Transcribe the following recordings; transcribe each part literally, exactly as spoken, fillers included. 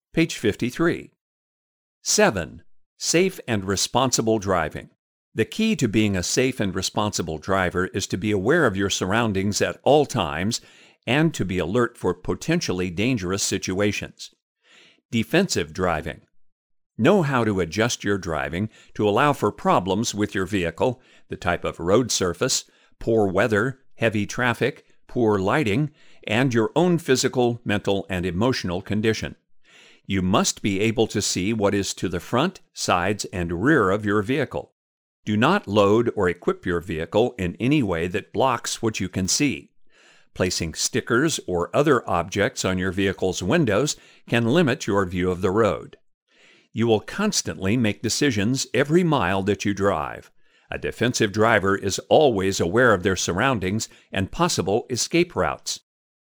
Page fifty-three. seven. Safe and responsible driving. The key to being a safe and responsible driver is to be aware of your surroundings at all times and to be alert for potentially dangerous situations. Defensive driving. Know how to adjust your driving to allow for problems with your vehicle, the type of road surface, poor weather, heavy traffic, poor lighting, and your own physical, mental, and emotional condition. You must be able to see what is to the front, sides, and rear of your vehicle. Do not load or equip your vehicle in any way that blocks what you can see. Placing stickers or other objects on your vehicle's windows can limit your view of the road. You will constantly make decisions every mile that you drive. A defensive driver is always aware of their surroundings and possible escape routes.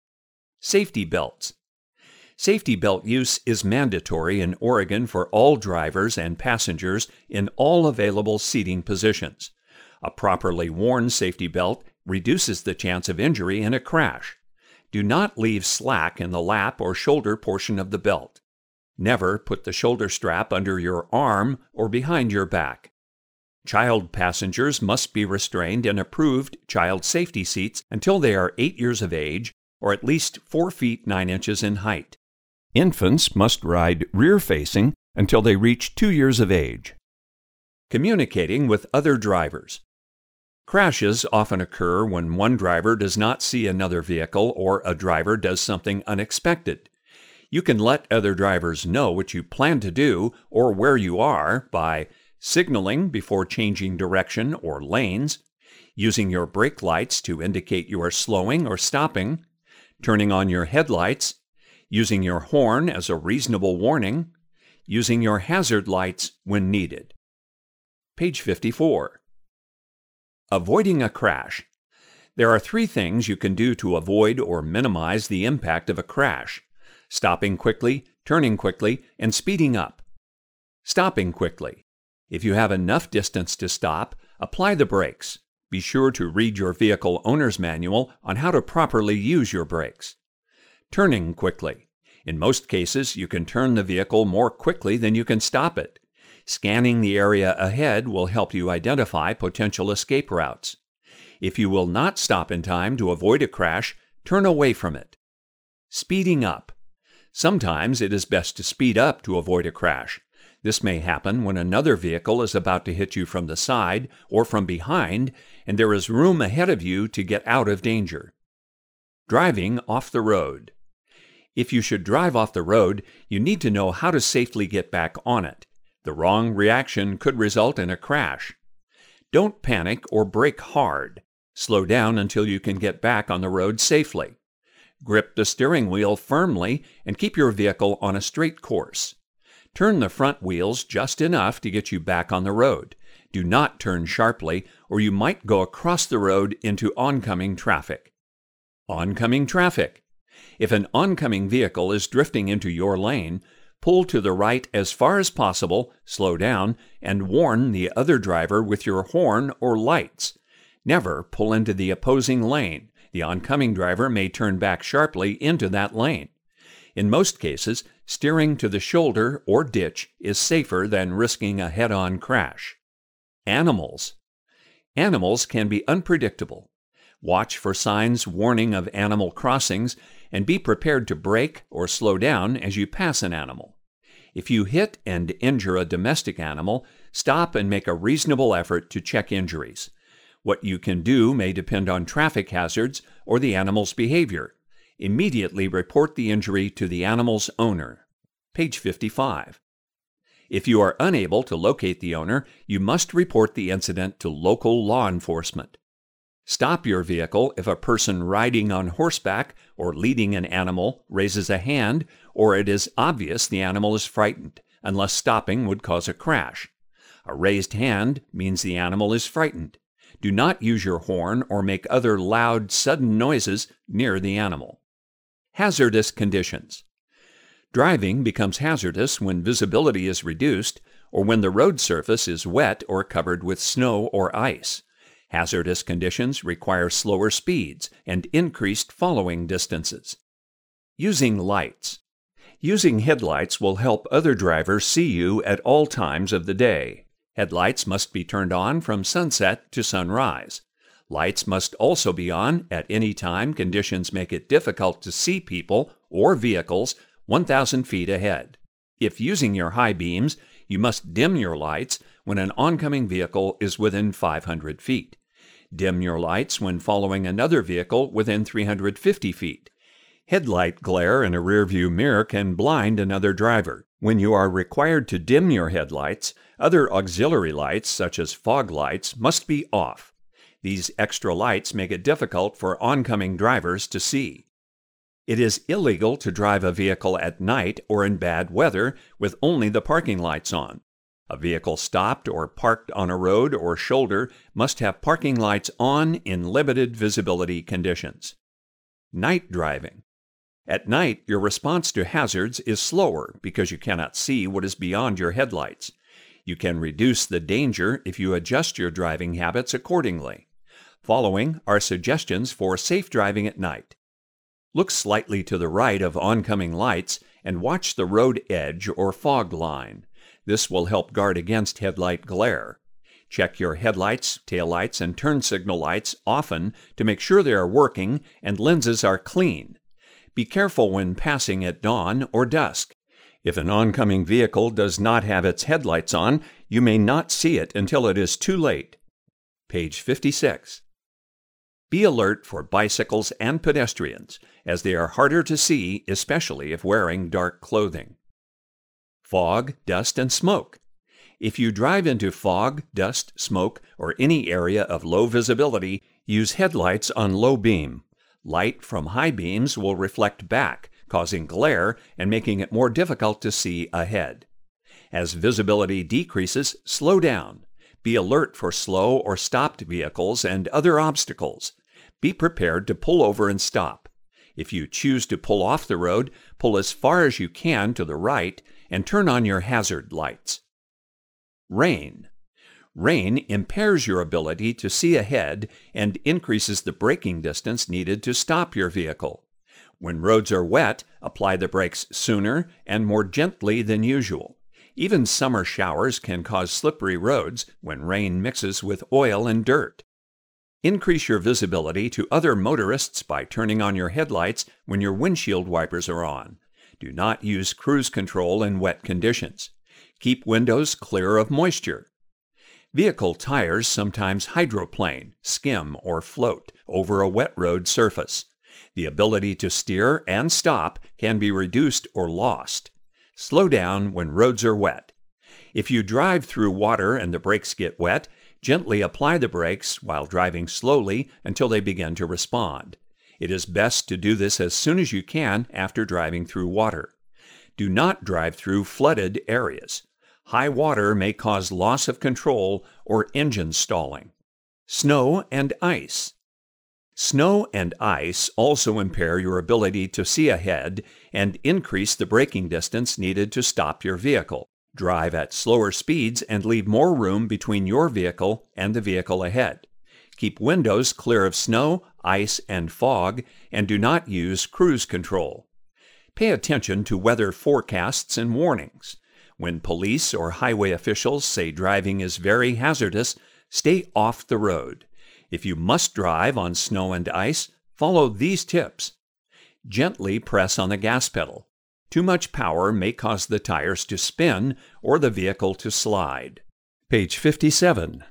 Safety belts. Safety belt use is mandatory in Oregon for all drivers and passengers in all available seating positions. A properly worn safety belt reduces the chance of injury in a crash. Do not leave slack in the lap or shoulder portion of the belt. Never put the shoulder strap under your arm or behind your back. Child passengers must be restrained in approved child safety seats until they are eight years of age or at least four feet nine inches in height. Infants must ride rear-facing until they reach two years of age. Communicating with other drivers. Crashes often occur when one driver does not see another vehicle or a driver does something unexpected. You can let other drivers know what you plan to do or where you are by signaling before changing direction or lanes, using your brake lights to indicate you are slowing or stopping, turning on your headlights, using your horn as a reasonable warning, using your hazard lights when needed. Page fifty-four. Avoiding a crash. There are three things you can do to avoid or minimize the impact of a crash: stopping quickly, turning quickly, and speeding up. Stopping quickly. If you have enough distance to stop, apply the brakes. Be sure to read your vehicle owner's manual on how to properly use your brakes. Turning quickly. In most cases, you can turn the vehicle more quickly than you can stop it. Scanning the area ahead will help you identify potential escape routes. If you will not stop in time to avoid a crash, turn away from it. Speeding up. Sometimes it is best to speed up to avoid a crash. This may happen when another vehicle is about to hit you from the side or from behind, and there is room ahead of you to get out of danger. Driving off the road. If you should drive off the road, you need to know how to safely get back on it. The wrong reaction could result in a crash. Don't panic or brake hard. Slow down until you can get back on the road safely. Grip the steering wheel firmly and keep your vehicle on a straight course. Turn the front wheels just enough to get you back on the road. Do not turn sharply, or you might go across the road into oncoming traffic. Oncoming traffic. If an oncoming vehicle is drifting into your lane, pull to the right as far as possible, slow down, and warn the other driver with your horn or lights. Never pull into the opposing lane. The oncoming driver may turn back sharply into that lane. In most cases, steering to the shoulder or ditch is safer than risking a head-on crash. Animals. Animals can be unpredictable. Watch for signs warning of animal crossings and be prepared to brake or slow down as you pass an animal. If you hit and injure a domestic animal, stop and make a reasonable effort to check injuries. What you can do may depend on traffic hazards or the animal's behavior. Immediately report the injury to the animal's owner. Page fifty-five. If you are unable to locate the owner, you must report the incident to local law enforcement. Stop your vehicle if a person riding on horseback or leading an animal raises a hand or it is obvious the animal is frightened, unless stopping would cause a crash. A raised hand means the animal is frightened. Do not use your horn or make other loud, sudden noises near the animal. Hazardous conditions. Driving becomes hazardous when visibility is reduced or when the road surface is wet or covered with snow or ice. Hazardous conditions require slower speeds and increased following distances. Using lights. Using headlights will help other drivers see you at all times of the day. Headlights must be turned on from sunset to sunrise. Lights must also be on at any time conditions make it difficult to see people or vehicles one thousand feet ahead. If using your high beams, you must dim your lights when an oncoming vehicle is within five hundred feet. Dim your lights when following another vehicle within three hundred fifty feet. Headlight glare in a rearview mirror can blind another driver. When you are required to dim your headlights, other auxiliary lights, such as fog lights, must be off. These extra lights make it difficult for oncoming drivers to see. It is illegal to drive a vehicle at night or in bad weather with only the parking lights on. A vehicle stopped or parked on a road or shoulder must have parking lights on in limited visibility conditions. Night driving. At night, your response to hazards is slower because you cannot see what is beyond your headlights. You can reduce the danger if you adjust your driving habits accordingly. Following are suggestions for safe driving at night. Look slightly to the right of oncoming lights and watch the road edge or fog line. This will help guard against headlight glare. Check your headlights, taillights, and turn signal lights often to make sure they are working and lenses are clean. Be careful when passing at dawn or dusk. If an oncoming vehicle does not have its headlights on, you may not see it until it is too late. Page fifty-six. Be alert for bicycles and pedestrians, as they are harder to see, especially if wearing dark clothing. Fog, dust, and smoke. If you drive into fog, dust, smoke, or any area of low visibility, use headlights on low beam. Light from high beams will reflect back, causing glare and making it more difficult to see ahead. As visibility decreases, slow down. Be alert for slow or stopped vehicles and other obstacles. Be prepared to pull over and stop. If you choose to pull off the road, pull as far as you can to the right and turn on your hazard lights. Rain. Rain impairs your ability to see ahead and increases the braking distance needed to stop your vehicle. When roads are wet, apply the brakes sooner and more gently than usual. Even summer showers can cause slippery roads when rain mixes with oil and dirt. Increase your visibility to other motorists by turning on your headlights when your windshield wipers are on. Do not use cruise control in wet conditions. Keep windows clear of moisture. Vehicle tires sometimes hydroplane, skim, or float over a wet road surface. The ability to steer and stop can be reduced or lost. Slow down when roads are wet. If you drive through water and the brakes get wet, gently apply the brakes while driving slowly until they begin to respond. It is best to do this as soon as you can after driving through water. Do not drive through flooded areas. High water may cause loss of control or engine stalling. Snow and ice. Snow and ice also impair your ability to see ahead and increase the braking distance needed to stop your vehicle. Drive at slower speeds and leave more room between your vehicle and the vehicle ahead. Keep windows clear of snow, ice, and fog, and do not use cruise control. Pay attention to weather forecasts and warnings. When police or highway officials say driving is very hazardous, stay off the road. If you must drive on snow and ice, follow these tips. Gently press on the gas pedal. Too much power may cause the tires to spin or the vehicle to slide. Page fifty-seven.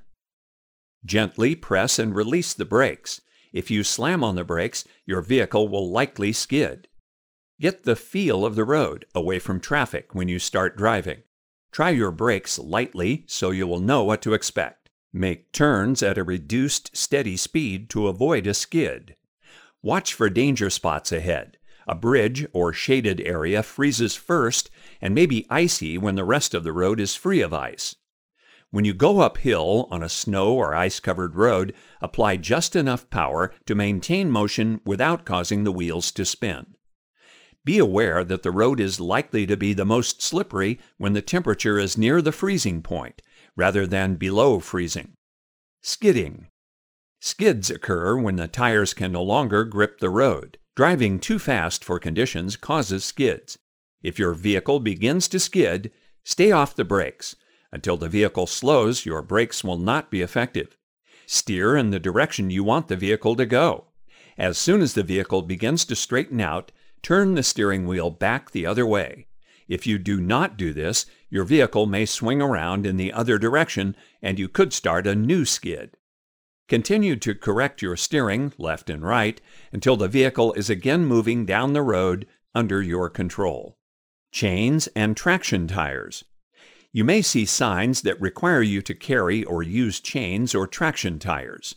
Gently press and release the brakes. If you slam on the brakes, your vehicle will likely skid. Get the feel of the road, away from traffic, when you start driving. Try your brakes lightly so you will know what to expect. Make turns at a reduced, steady speed to avoid a skid. Watch for danger spots ahead. A bridge or shaded area freezes first and may be icy when the rest of the road is free of ice. When you go uphill on a snow or ice-covered road, apply just enough power to maintain motion without causing the wheels to spin. Be aware that the road is likely to be the most slippery when the temperature is near the freezing point, rather than below freezing. Skidding. Skids occur when the tires can no longer grip the road. Driving too fast for conditions causes skids. If your vehicle begins to skid, stay off the brakes. Until the vehicle slows, your brakes will not be effective. Steer in the direction you want the vehicle to go. As soon as the vehicle begins to straighten out, turn the steering wheel back the other way. If you do not do this, your vehicle may swing around in the other direction and you could start a new skid. Continue to correct your steering, left and right, until the vehicle is again moving down the road under your control. Chains and traction tires. You may see signs that require you to carry or use chains or traction tires.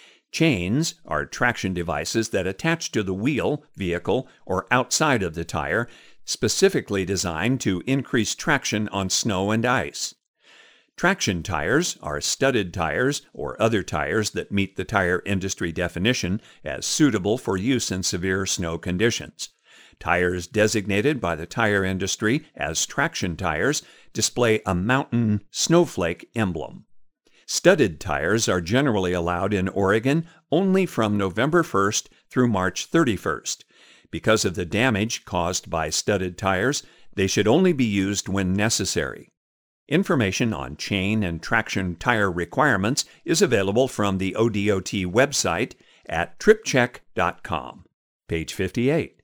Chains are traction devices that attach to the wheel, vehicle, or outside of the tire, specifically designed to increase traction on snow and ice. Traction tires are studded tires or other tires that meet the tire industry definition as suitable for use in severe snow conditions. Tires designated by the tire industry as traction tires display a mountain snowflake emblem. Studded tires are generally allowed in Oregon only from November first through March thirty-first. Because of the damage caused by studded tires, they should only be used when necessary. Information on chain and traction tire requirements is available from the O D O T website at trip check dot com. Page fifty-eight.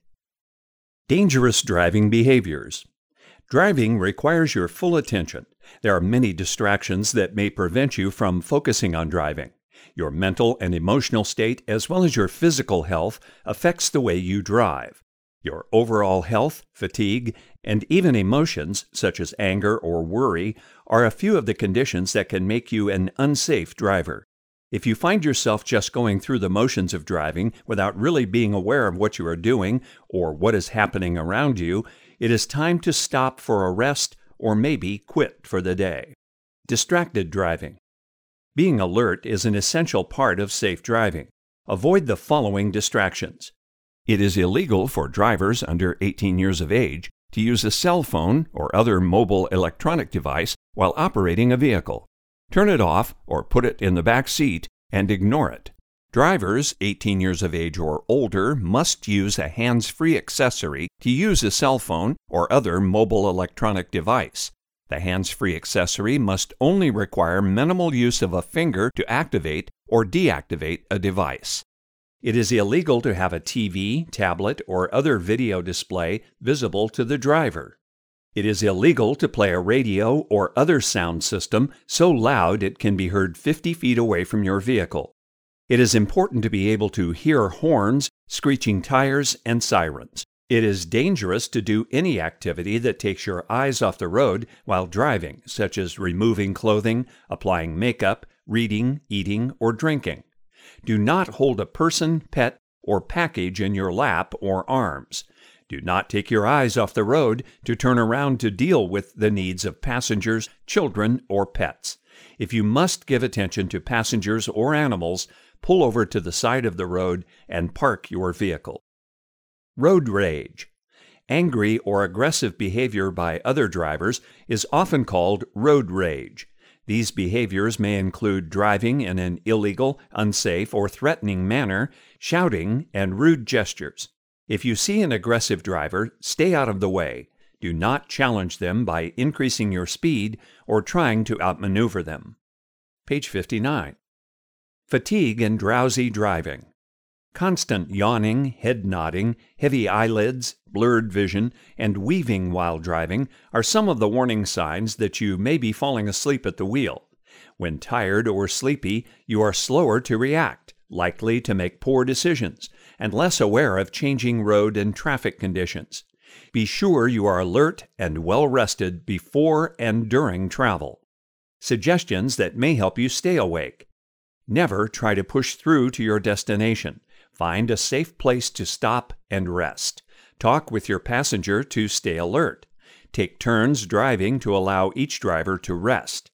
Dangerous driving behaviors. Driving requires your full attention. There are many distractions that may prevent you from focusing on driving. Your mental and emotional state, as well as your physical health, affects the way you drive. Your overall health, fatigue, and even emotions, such as anger or worry, are a few of the conditions that can make you an unsafe driver. If you find yourself just going through the motions of driving without really being aware of what you are doing or what is happening around you, it is time to stop for a rest or maybe quit for the day. Distracted driving. Being alert is an essential part of safe driving. Avoid the following distractions. It is illegal for drivers under eighteen years of age to use a cell phone or other mobile electronic device while operating a vehicle. Turn it off or put it in the back seat and ignore it. Drivers eighteen years of age or older must use a hands-free accessory to use a cell phone or other mobile electronic device. The hands-free accessory must only require minimal use of a finger to activate or deactivate a device. It is illegal to have a T V, tablet, or other video display visible to the driver. It is illegal to play a radio or other sound system so loud it can be heard fifty feet away from your vehicle. It is important to be able to hear horns, screeching tires, and sirens. It is dangerous to do any activity that takes your eyes off the road while driving, such as removing clothing, applying makeup, reading, eating, or drinking. Do not hold a person, pet, or package in your lap or arms. Do not take your eyes off the road to turn around to deal with the needs of passengers, children, or pets. If you must give attention to passengers or animals, pull over to the side of the road and park your vehicle. Road rage. Angry or aggressive behavior by other drivers is often called road rage. These behaviors may include driving in an illegal, unsafe, or threatening manner, shouting, and rude gestures. If you see an aggressive driver, stay out of the way. Do not challenge them by increasing your speed or trying to outmaneuver them. Page fifty-nine. Fatigue and drowsy driving. Constant yawning, head nodding, heavy eyelids, blurred vision, and weaving while driving are some of the warning signs that you may be falling asleep at the wheel. When tired or sleepy, you are slower to react, likely to make poor decisions, and less aware of changing road and traffic conditions. Be sure you are alert and well rested before and during travel. Suggestions that may help you stay awake. Never try to push through to your destination. Find a safe place to stop and rest. Talk with your passenger to stay alert. Take turns driving to allow each driver to rest.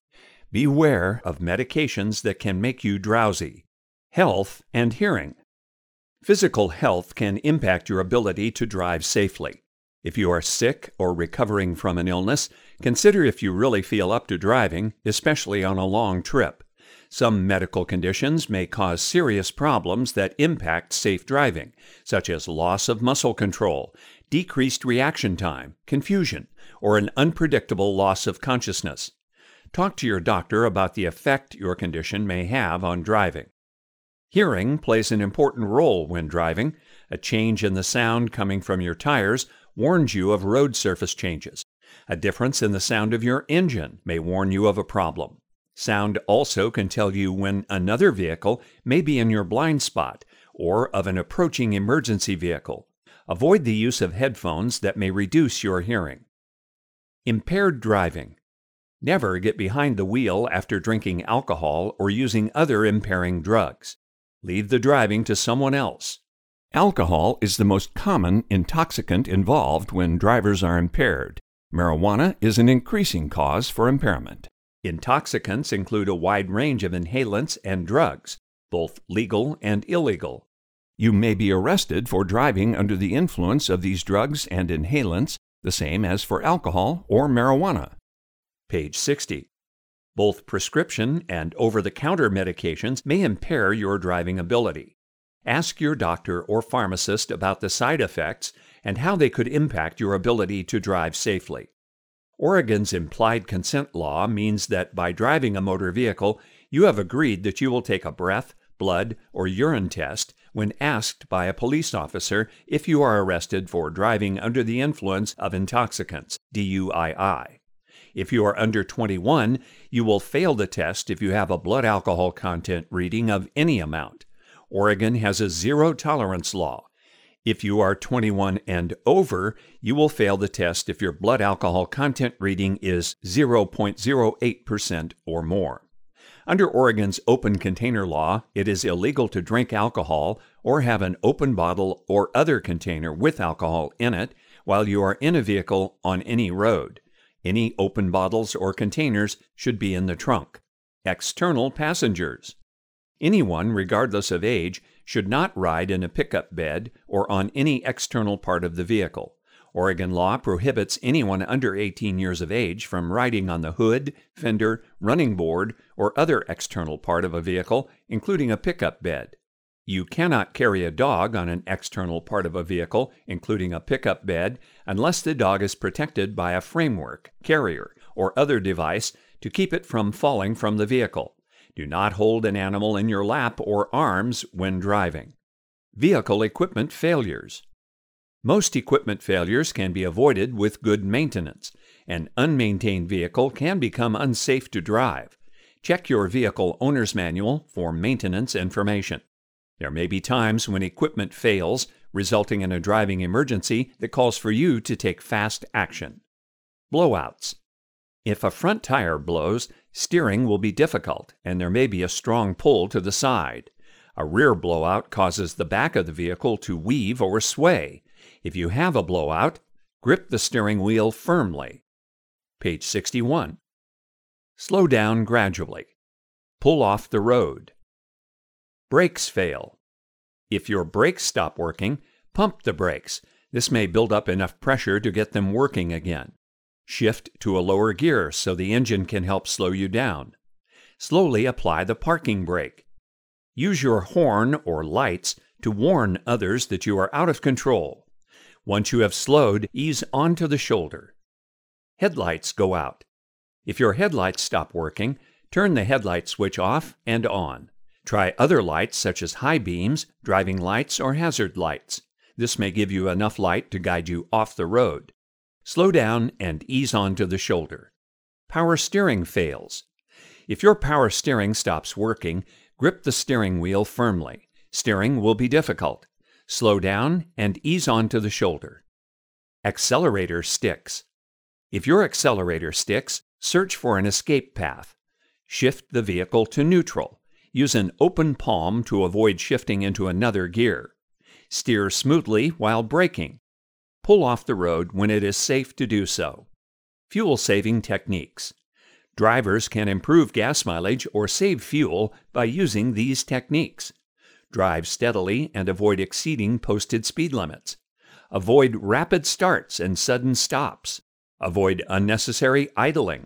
Beware of medications that can make you drowsy. Health and hearing. Physical health can impact your ability to drive safely. If you are sick or recovering from an illness, consider if you really feel up to driving, especially on a long trip. Some medical conditions may cause serious problems that impact safe driving, such as loss of muscle control, decreased reaction time, confusion, or an unpredictable loss of consciousness. Talk to your doctor about the effect your condition may have on driving. Hearing plays an important role when driving. A change in the sound coming from your tires warns you of road surface changes. A difference in the sound of your engine may warn you of a problem. Sound also can tell you when another vehicle may be in your blind spot or of an approaching emergency vehicle. Avoid the use of headphones that may reduce your hearing. Impaired driving. Never get behind the wheel after drinking alcohol or using other impairing drugs. Leave the driving to someone else. Alcohol is the most common intoxicant involved when drivers are impaired. Marijuana is an increasing cause for impairment. Intoxicants include a wide range of inhalants and drugs, both legal and illegal. You may be arrested for driving under the influence of these drugs and inhalants, the same as for alcohol or marijuana. Page sixty. Both prescription and over-the-counter medications may impair your driving ability. Ask your doctor or pharmacist about the side effects and how they could impact your ability to drive safely. Oregon's implied consent law means that by driving a motor vehicle, you have agreed that you will take a breath, blood, or urine test when asked by a police officer if you are arrested for driving under the influence of intoxicants, D U I I. If you are under twenty-one, you will fail the test if you have a blood alcohol content reading of any amount. Oregon has a zero-tolerance law. If you are twenty-one and over, you will fail the test if your blood alcohol content reading is zero point zero eight percent or more. Under Oregon's open container law, it is illegal to drink alcohol or have an open bottle or other container with alcohol in it while you are in a vehicle on any road. Any open bottles or containers should be in the trunk. External passengers. Anyone, regardless of age, should not ride in a pickup bed or on any external part of the vehicle. Oregon law prohibits anyone under eighteen years of age from riding on the hood, fender, running board, or other external part of a vehicle, including a pickup bed. You cannot carry a dog on an external part of a vehicle, including a pickup bed, unless the dog is protected by a framework, carrier, or other device to keep it from falling from the vehicle. Do not hold an animal in your lap or arms when driving. Vehicle equipment failures. Most equipment failures can be avoided with good maintenance. An unmaintained vehicle can become unsafe to drive. Check your vehicle owner's manual for maintenance information. There may be times when equipment fails, resulting in a driving emergency that calls for you to take fast action. Blowouts. If a front tire blows, steering will be difficult, and there may be a strong pull to the side. A rear blowout causes the back of the vehicle to weave or sway. If you have a blowout, grip the steering wheel firmly. Page sixty-one. Slow down gradually. Pull off the road. Brakes fail. If your brakes stop working, pump the brakes. This may build up enough pressure to get them working again. Shift to a lower gear so the engine can help slow you down. Slowly apply the parking brake. Use your horn or lights to warn others that you are out of control. Once you have slowed, ease onto the shoulder. Headlights go out. If your headlights stop working, turn the headlight switch off and on. Try other lights such as high beams, driving lights, or hazard lights. This may give you enough light to guide you off the road. Slow down and ease onto the shoulder. Power steering fails. If your power steering stops working, grip the steering wheel firmly. Steering will be difficult. Slow down and ease onto the shoulder. Accelerator sticks. If your accelerator sticks, search for an escape path. Shift the vehicle to neutral. Use an open palm to avoid shifting into another gear. Steer smoothly while braking. Pull off the road when it is safe to do so. Fuel-saving techniques. Drivers can improve gas mileage or save fuel by using these techniques. Drive steadily and avoid exceeding posted speed limits. Avoid rapid starts and sudden stops. Avoid unnecessary idling.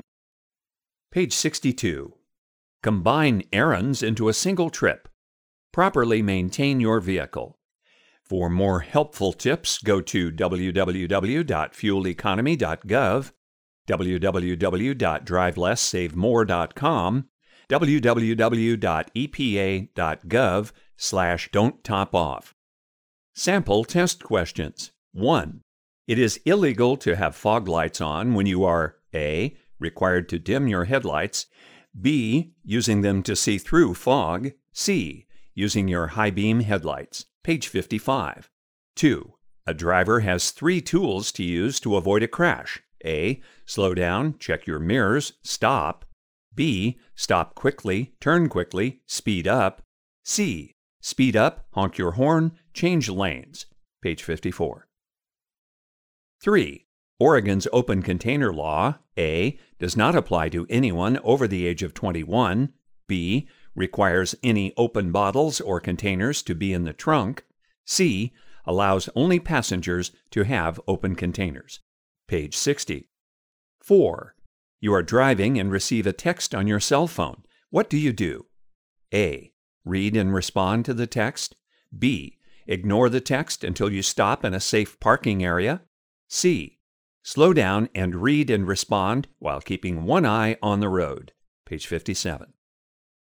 Page sixty-two. Combine errands into a single trip. Properly maintain your vehicle. For more helpful tips, go to w w w dot fuel economy dot gov, w w w dot drive less save more dot com, w w w dot e p a dot gov slash don't top off. Sample test questions. one. It is illegal to have fog lights on when you are A. required to dim your headlights, B. using them to see through fog, C. using your high beam headlights. Page fifty-five. two. A driver has three tools to use to avoid a crash. A. Slow down, check your mirrors, stop. B. Stop quickly, turn quickly, speed up. C. Speed up, honk your horn, change lanes. Page fifty-four. three. Oregon's open container law, A. does not apply to anyone over the age of twenty-one. B. requires any open bottles or containers to be in the trunk. C. allows only passengers to have open containers. Page sixty. four. You are driving and receive a text on your cell phone. What do you do? A. Read and respond to the text. B. Ignore the text until you stop in a safe parking area. C. Slow down and read and respond while keeping one eye on the road. Page fifty-seven.